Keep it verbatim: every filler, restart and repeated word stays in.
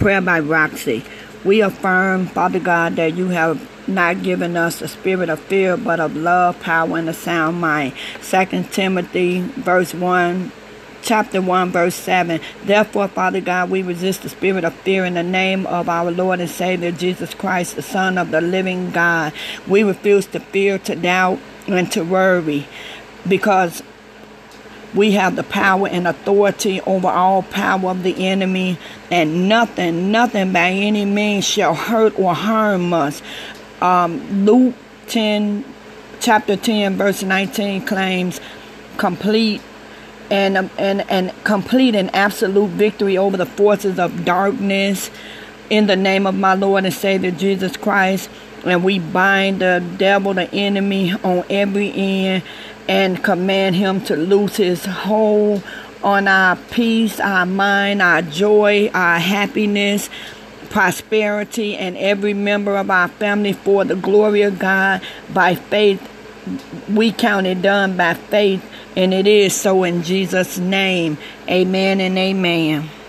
Prayer by Roxy. We affirm, Father God, that you have not given us a spirit of fear, but of love, power, and a sound mind. Second Timothy, verse one, chapter one, verse seven. Therefore, Father God, we resist the spirit of fear in the name of our Lord and Savior, Jesus Christ, the Son of the living God. We refuse to fear, to doubt, and to worry, because we have the power and authority over all power of the enemy, and nothing, nothing by any means shall hurt or harm us. Um, Luke ten, chapter ten, verse nineteen claims complete and um, and and complete and absolute victory over the forces of darkness in the name of my Lord and Savior Jesus Christ. And we bind the devil, the enemy, on every end, and command him to loose his hold on our peace, our mind, our joy, our happiness, prosperity, and every member of our family for the glory of God. By faith, we count it done by faith, and it is so in Jesus' name. Amen and amen.